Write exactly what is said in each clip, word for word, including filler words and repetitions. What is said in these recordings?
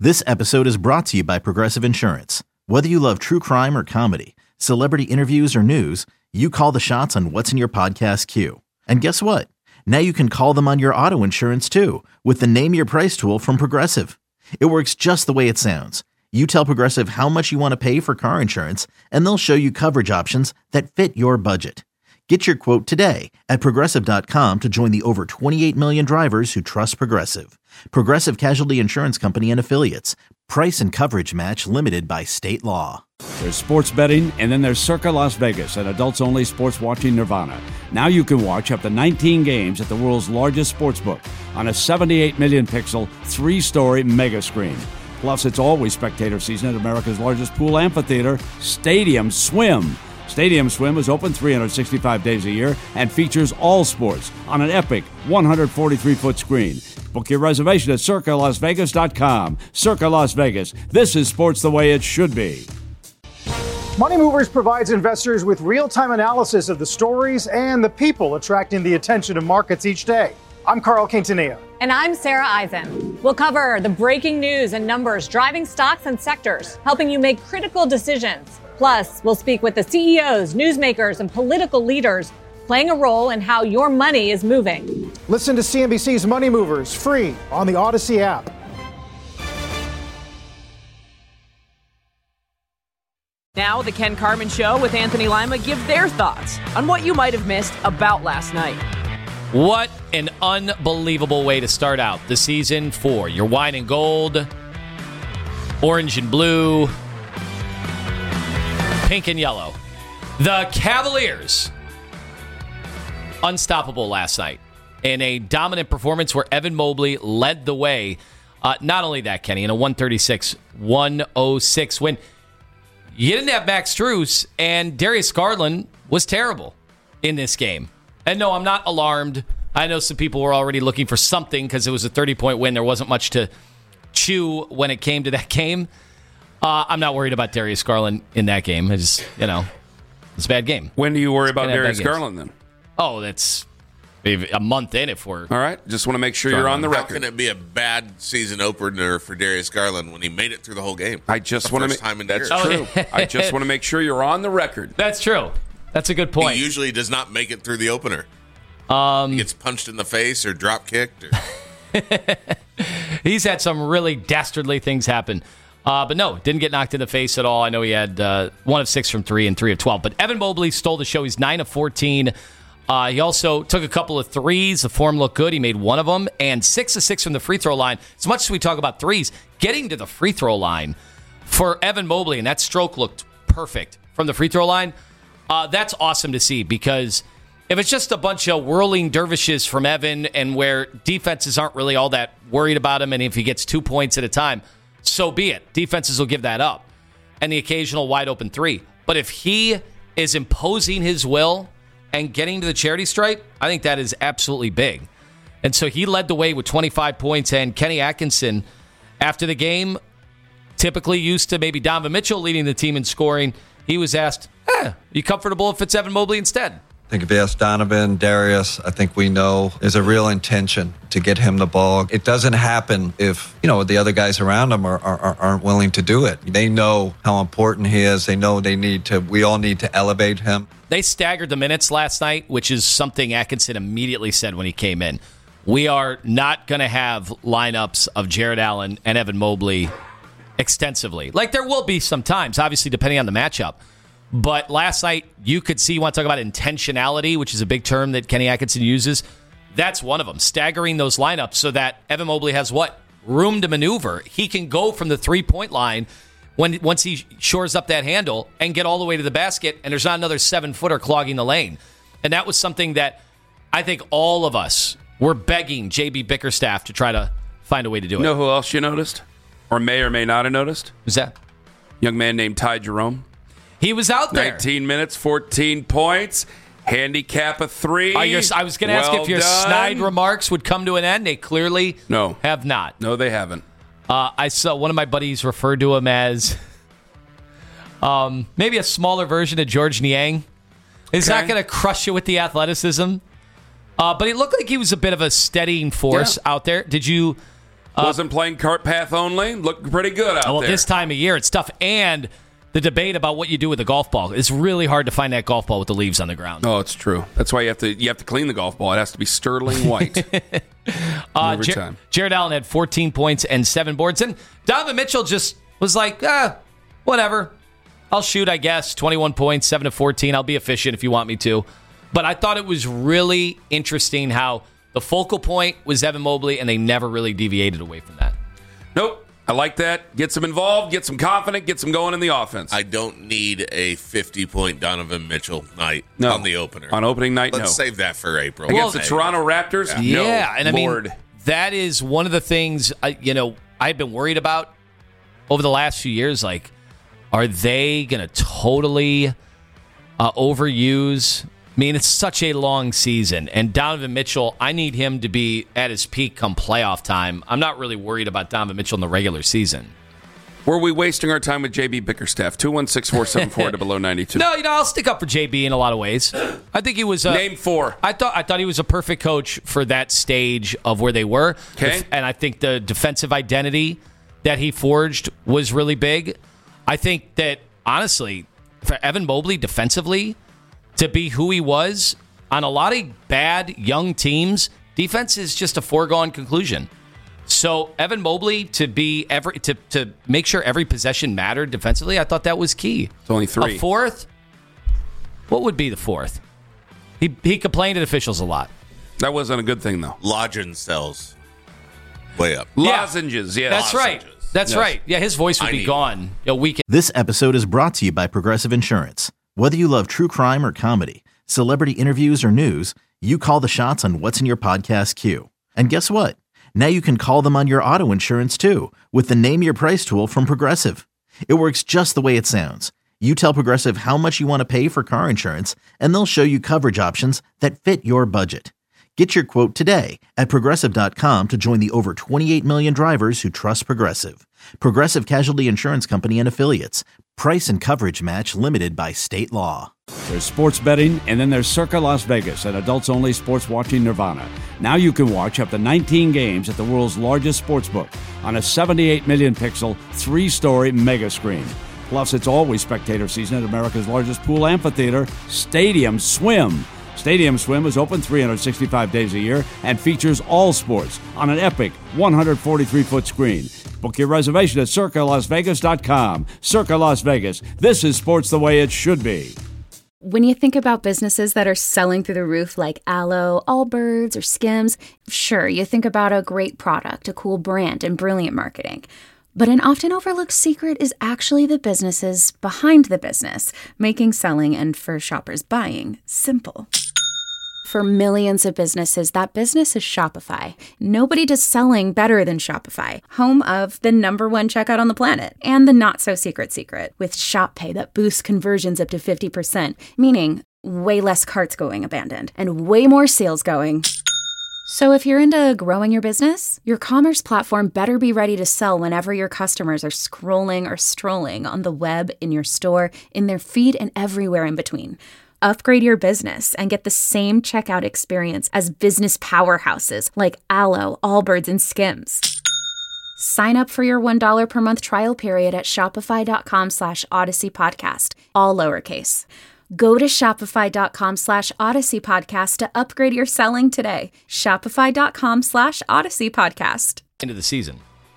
This episode is brought to you by Progressive Insurance. Whether you love true crime or comedy, celebrity interviews or news, you call the shots on what's in your podcast queue. And guess what? Now you can call them on your auto insurance too with the Name Your Price tool from Progressive. It works just the way it sounds. You tell Progressive how much you want to pay for car insurance, and they'll show you coverage options that fit your budget. Get your quote today at Progressive dot com to join the over twenty-eight million drivers who trust Progressive. Progressive Casualty Insurance Company and Affiliates. Price and coverage match limited by state law. There's sports betting, and then there's Circa Las Vegas, an adults-only sports watching nirvana. Now you can watch up to nineteen games at the world's largest sportsbook on a seventy-eight million pixel, three-story mega screen. Plus, it's always spectator season at America's largest pool amphitheater, Stadium Swim. Stadium Swim is open three hundred sixty-five days a year and features all sports on an epic one hundred forty-three foot screen. Book your reservation at Circa Las Vegas dot com. Circa Las Vegas. This is sports the way it should be. Money Movers provides investors with real-time analysis of the stories and the people attracting the attention of markets each day. I'm Carl Quintanilla. And I'm Sarah Eisen. We'll cover the breaking news and numbers driving stocks and sectors, helping you make critical decisions. Plus, we'll speak with the C E Os, newsmakers, and political leaders playing a role in how your money is moving. Listen to C N B C's Money Movers free on the Odyssey app. Now, the Ken Carman Show with Anthony Lima give their thoughts on what you might have missed about last night. What an unbelievable way to start out the season for your wine and gold, orange and blue, pink and yellow. The Cavaliers, unstoppable last night in a dominant performance where Evan Mobley led the way. Uh, not only that, Kenny, in a one thirty-six one oh six win. You didn't have Max Strus, and Darius Garland was terrible in this game. And no, I'm not alarmed. I know some people were already looking for something because it was a thirty-point win. There wasn't much to chew when it came to that game. Uh, I'm not worried about Darius Garland in that game. It's, you know, it's a bad game. When do you worry about Darius Garland then? Oh, that's maybe a month in if we're... All right. Just want to make sure you're on the record. How can it be a bad season opener for Darius Garland when he made it through the whole game? I just want to make... time in That's years. true. I just want to make sure you're on the record. That's true. That's a good point. He usually does not make it through the opener. Um, he gets punched in the face or drop kicked. Or... He's had some really dastardly things happen. Uh, but no, didn't get knocked in the face at all. I know he had uh, one of six from three and three of twelve. But Evan Mobley stole the show. He's nine of fourteen. Uh, he also took a couple of threes. The form looked good. He made one of them. And six of six from the free throw line. As much as we talk about threes, getting to the free throw line for Evan Mobley, and that stroke looked perfect from the free throw line. Uh, that's awesome to see, because if it's just a bunch of whirling dervishes from Evan and where defenses aren't really all that worried about him, and if he gets two points at a time, so be it. Defenses will give that up. And the occasional wide open three. But if he is imposing his will and getting to the charity stripe, I think that is absolutely big. And so he led the way with twenty-five points. And Kenny Atkinson, after the game, typically used to maybe Donovan Mitchell leading the team in scoring, he was asked, eh, are you comfortable if it's Evan Mobley instead? I think if you ask Donovan, Darius, I think we know there's a real intention to get him the ball. It doesn't happen if, you know, the other guys around him are, are, aren't willing to do it. They know how important he is. They know they need to, we all need to elevate him. They staggered the minutes last night, which is something Atkinson immediately said when he came in. We are not going to have lineups of Jared Allen and Evan Mobley extensively. Like, there will be some times, obviously, depending on the matchup. But last night, you could see, you want to talk about intentionality, which is a big term that Kenny Atkinson uses. That's one of them, staggering those lineups so that Evan Mobley has what? Room to maneuver. He can go from the three-point line when once he shores up that handle and get all the way to the basket, and there's not another seven-footer clogging the lane. And that was something that I think all of us were begging J B Bickerstaff to try to find a way to do it. You know who else you noticed? Or may or may not have noticed? Who's that? Young man named Ty Jerome. He was out there. nineteen minutes, fourteen points, handicap a three. Uh, I was going to well ask if your done. snide remarks would come to an end. They clearly no. have not. No, they haven't. Uh, I saw one of my buddies refer to him as um, maybe a smaller version of George Niang. He's okay. Not going to crush you with the athleticism. Uh, but he looked like he was a bit of a steadying force yeah. out there. Did you Wasn't playing cart path only. Looked pretty good out well, there. this time of year, it's tough. And the debate about what you do with the golf ball. It's really hard to find that golf ball with the leaves on the ground. Oh, it's true. That's why you have to you have to clean the golf ball. It has to be sterling white. uh, Every Jer- time. Jared Allen had fourteen points and seven boards. And Donovan Mitchell just was like, ah, whatever. I'll shoot, I guess. twenty-one points, seven to fourteen. I'll be efficient if you want me to. But I thought it was really interesting how the focal point was Evan Mobley, and they never really deviated away from that. Nope. I like that. Gets them involved, gets them confident, gets them going in the offense. I don't need a fifty-point Donovan Mitchell night no. on the opener. On opening night, Let's no. save that for April. Against well, the Toronto Raptors? Yeah, No. yeah and I Lord. mean, that is one of the things, I, you know, I've been worried about over the last few years. Like, are they going to totally uh, overuse? I mean, it's such a long season. And Donovan Mitchell, I need him to be at his peak come playoff time. I'm not really worried about Donovan Mitchell in the regular season. Were we wasting our time with J B Bickerstaff? two one six, four seven four to below ninety-two. No, you know, I'll stick up for J B in a lot of ways. I think he was... Uh, Name four. I thought I thought he was a perfect coach for that stage of where they were. Okay. And I think the defensive identity that he forged was really big. I think that, honestly, for Evan Mobley defensively, to be who he was on a lot of bad young teams, defense is just a foregone conclusion. So Evan Mobley to be every to, to make sure every possession mattered defensively, I thought that was key. It's only three. A fourth? What would be the fourth? He he complained at officials a lot. That wasn't a good thing, though. Lodging cells way up. Lozenges, yeah. That's Lozenges. right. That's Yes. right. Yeah, his voice would I be need gone a week. This episode is brought to you by Progressive Insurance. Whether you love true crime or comedy, celebrity interviews or news, you call the shots on what's in your podcast queue. And guess what? Now you can call them on your auto insurance too with the Name Your Price tool from Progressive. It works just the way it sounds. You tell Progressive how much you want to pay for car insurance, and they'll show you coverage options that fit your budget. Get your quote today at Progressive dot com to join the over twenty-eight million drivers who trust Progressive. Progressive Casualty Insurance Company and Affiliates. Price and coverage match limited by state law. There's sports betting, and then there's Circa Las Vegas, an adults-only sports watching nirvana. Now you can watch up to nineteen games at the world's largest sportsbook on a seventy-eight million pixel, three-story mega screen. Plus, it's always spectator season at America's largest pool amphitheater, Stadium Swim. Stadium Swim is open three hundred sixty-five days a year and features all sports on an epic one hundred forty-three foot screen. Book your reservation at Circa Las Vegas dot com. Circa Las Vegas. This is sports the way it should be. When you think about businesses that are selling through the roof like Aloe, Allbirds, or Skims, sure, you think about a great product, a cool brand, and brilliant marketing. But an often overlooked secret is actually the businesses behind the business, making selling and for shoppers buying simple. For millions of businesses, that business is Shopify. Nobody does selling better than Shopify, home of the number one checkout on the planet and the not-so-secret secret with Shop Pay that boosts conversions up to fifty percent, meaning way less carts going abandoned and way more sales going. So if you're into growing your business, your commerce platform better be ready to sell whenever your customers are scrolling or strolling on the web, in your store, in their feed, and everywhere in between. Upgrade your business and get the same checkout experience as business powerhouses like Aloe, Allbirds, and Skims. Sign up for your one dollar per month trial period at shopify.com slash Odyssey Podcast, all lowercase. Go to shopify.com slash Odyssey Podcast to upgrade your selling today. Shopify.com slash Odyssey Podcast. Into the season.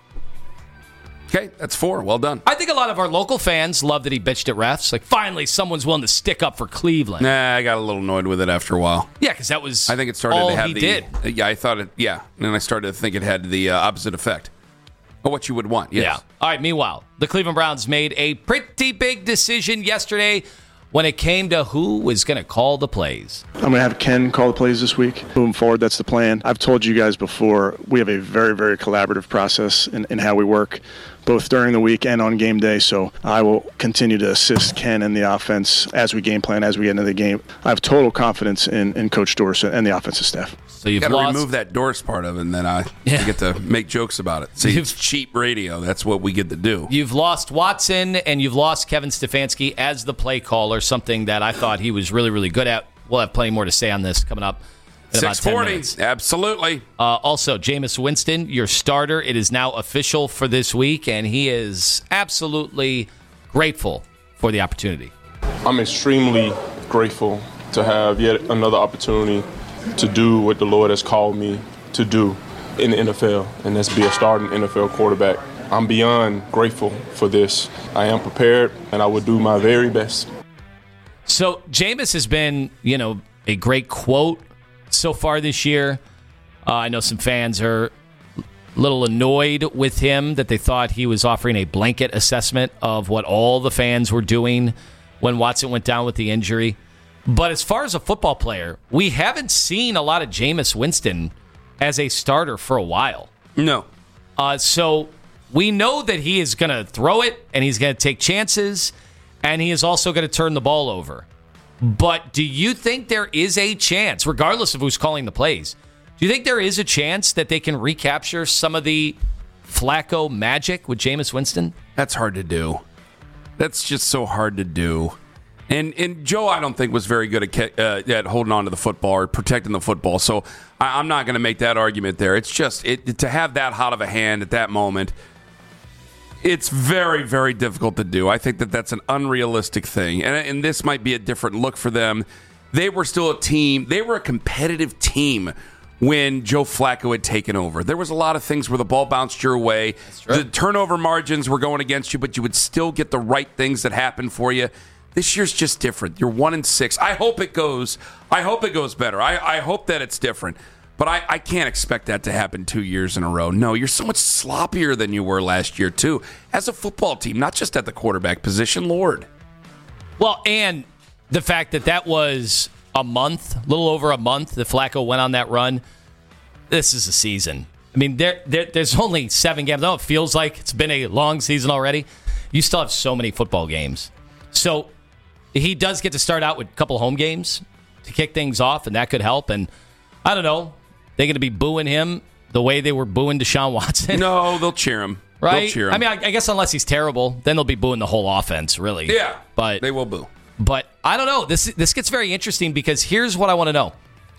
Okay, that's four. Well done. I think a lot of our local fans love that he bitched at refs. Like, finally, someone's willing to stick up for Cleveland. Nah, I got a little annoyed with it after a while. Yeah, because that was I think it started all to have he the. did. Yeah, I thought it. Yeah, and then I started to think it had the uh, opposite effect of what you would want. Yes. Yeah. All right. Meanwhile, the Cleveland Browns made a pretty big decision yesterday when it came to who was going to call the plays. I'm going to have Ken call the plays this week. Moving forward, that's the plan. I've told you guys before, we have a very, very collaborative process in, in how we work, both during the week and on game day. So I will continue to assist Ken and the offense as we game plan, as we get into the game. I have total confidence in, in Coach Dorsett and the offensive staff. So you've got to lost... remove that Doris part of it, and then I Yeah. get to make jokes about it. See, it's cheap radio. That's what we get to do. You've lost Watson and you've lost Kevin Stefanski as the play caller, something that I thought he was really, really good at. We'll have plenty more to say on this coming up six forty, absolutely. Uh, also, Jameis Winston, your starter. It is now official for this week, and he is absolutely grateful for the opportunity. I'm extremely grateful to have yet another opportunity to do what the Lord has called me to do in the N F L, and that's be a starting N F L quarterback. I'm beyond grateful for this. I am prepared, and I will do my very best. So Jameis has been, you know, a great quote so far this year. Uh, I know some fans are a little annoyed with him that they thought he was offering a blanket assessment of what all the fans were doing when Watson went down with the injury. But as far as a football player, we haven't seen a lot of Jameis Winston as a starter for a while. No. Uh, so we know that he is going to throw it, and he's going to take chances, and he is also going to turn the ball over. But do you think there is a chance, regardless of who's calling the plays, do you think there is a chance that they can recapture some of the Flacco magic with Jameis Winston? That's hard to do. That's just so hard to do. And and Joe, I don't think, was very good at uh, at holding on to the football or protecting the football. So I, I'm not going to make that argument there. It's just it, to have that hot of a hand at that moment. It's very, very difficult to do. I think that that's an unrealistic thing. And, and this might be a different look for them. They were still a team. They were a competitive team when Joe Flacco had taken over. There was a lot of things where the ball bounced your way. The turnover margins were going against you, but you would still get the right things that happened for you. This year's just different. You're one and six. I hope it goes. I hope it goes better. I, I hope that it's different. But I, I can't expect that to happen two years in a row. No, you're so much sloppier than you were last year, too, as a football team, not just at the quarterback position, Lord. Well, and the fact that that was a month, a little over a month, that Flacco went on that run, this is a season. I mean, there, there there's only seven games. I know it feels like it's been a long season already. You still have so many football games. So he does get to start out with a couple home games to kick things off, and that could help. And I don't know. They're going to be booing him the way they were booing Deshaun Watson. No, they'll cheer him. Right? They'll cheer him. I mean, I, I guess unless he's terrible, then they'll be booing the whole offense, really. Yeah, but they will boo. But I don't know. This this gets very interesting because here's what I want to know.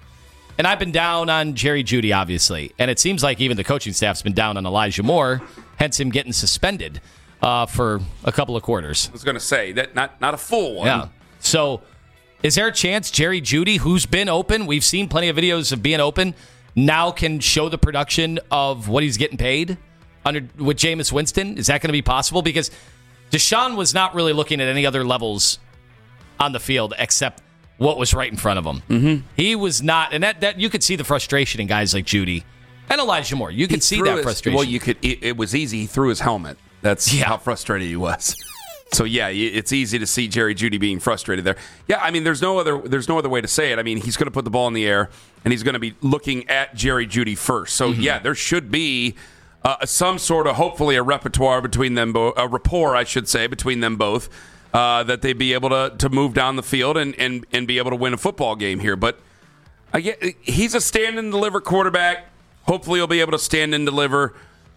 And I've been down on Jerry Jeudy, obviously, and it seems like even the coaching staff's been down on Elijah Moore, hence him getting suspended uh, for a couple of quarters. I was going to say, that not, not a full one. Yeah. So is there a chance Jerry Jeudy, who's been open, we've seen plenty of videos of being open, now can show the production of what he's getting paid under with Jameis Winston? Is that going to be possible? Because Deshaun was not really looking at any other levels on the field except what was right in front of him. Mm-hmm. He was not, and that, that you could see the frustration in guys like Jeudy and Elijah Moore. You could see that his, frustration. Well, you could. It, it was easy. He threw his helmet. That's yeah. how frustrated he was. So yeah, it's easy to see Jerry Jeudy being frustrated there. Yeah, I mean, there's no other there's no other way to say it. I mean, he's going to put the ball in the air, and he's going to be looking at Jerry Jeudy first. So mm-hmm. yeah, there should be uh, some sort of, hopefully, a repertoire between them both, a rapport, I should say, between them both, uh, that they be able to to move down the field and and and be able to win a football game here. But I get he's a stand and deliver quarterback. Hopefully, he'll be able to stand and deliver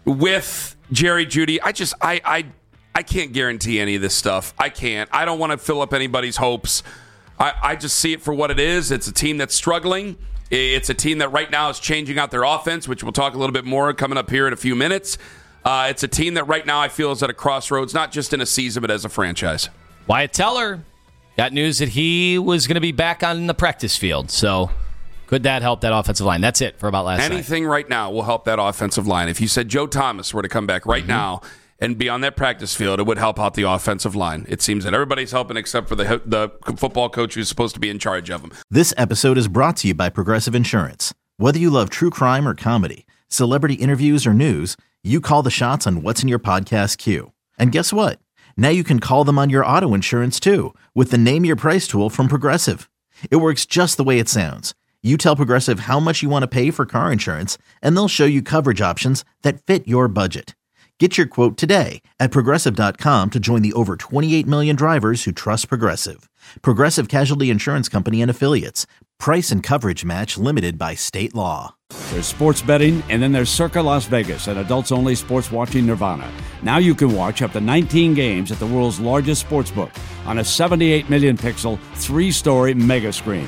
with Jerry Jeudy. I just I I. I can't guarantee any of this stuff. I can't. I don't want to fill up anybody's hopes. I, I just see it for what it is. It's a team that's struggling. It's a team that right now is changing out their offense, which we'll talk a little bit more coming up here in a few minutes. Uh, it's a team that right now I feel is at a crossroads, not just in a season, but as a franchise. Wyatt Teller got news that he was going to be back on the practice field. So could that help that offensive line? That's it for about last night. Anything right now will help that offensive line. If you said Joe Thomas were to come back right mm-hmm. now and be on that practice field, it would help out the offensive line. It seems that everybody's helping except for the the football coach who's supposed to be in charge of them. This episode is brought to you by Progressive Insurance. Whether you love true crime or comedy, celebrity interviews or news, you call the shots on what's in your podcast queue. And guess what? Now you can call them on your auto insurance too with the Name Your Price tool from Progressive. It works just the way it sounds. You tell Progressive how much you want to pay for car insurance, and they'll show you coverage options that fit your budget. Get your quote today at Progressive dot com to join the over twenty-eight million drivers who trust Progressive. Progressive Casualty Insurance Company and Affiliates. Price and coverage match limited by state law. There's sports betting, and then there's Circa Las Vegas, an adults-only sports watching nirvana. Now you can watch up to nineteen games at the world's largest sports book on a seventy-eight million pixel, three-story mega screen.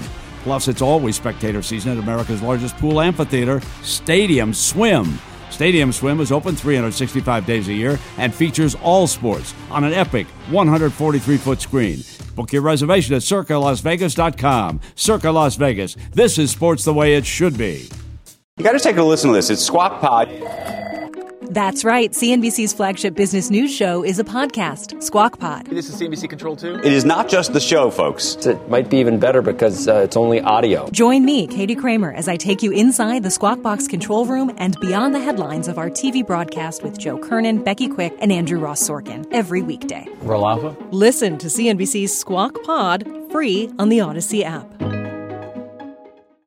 Plus, it's always spectator season at America's largest pool amphitheater, Stadium Swim. Stadium Swim is open three hundred sixty-five days a year and features all sports on an epic one hundred forty-three foot screen. Book your reservation at circa las vegas dot com. Circa Las Vegas. This is sports the way it should be. You got to take a listen to this. It's Squawk Pod. That's right. C N B C's flagship business news show is a podcast, Squawk Pod. This is C N B C Control two? It is not just the show, folks. It might be even better because uh, it's only audio. Join me, Katie Kramer, as I take you inside the Squawk Box control room and beyond the headlines of our T V broadcast with Joe Kernan, Becky Quick, and Andrew Ross Sorkin every weekday. Roll Alpha? Listen to C N B C's Squawk Pod free on the Odyssey app.